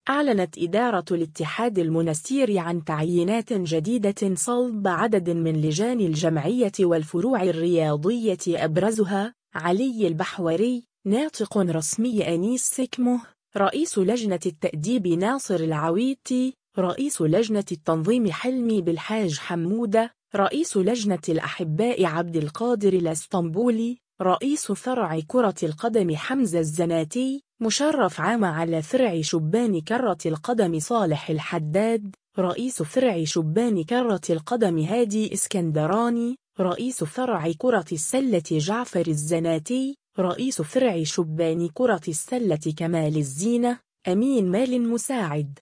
أعلنت إدارة الاتحاد المنستيري عن تعيينات جديدة صلب عدد من لجان الجمعية والفروع الرياضية، أبرزها علي البحوري ناطق رسمي، أنيس سكمه رئيس لجنة التأديب، ناصر العويتي رئيس لجنة التنظيم، حلمي بالحاج حمودة رئيس لجنة الأحباء، عبد القادر الاسطنبولي رئيس فرع كرة القدم، حمزة الزناتي مشرف عام على فرع شبان كرة القدم، صالح الحداد رئيس فرع شبان كرة القدم، هادي اسكندراني رئيس فرع كرة السلة، جعفر الزناتي رئيس فرع شبان كرة السلة، كمال الزينة أمين مال مساعد.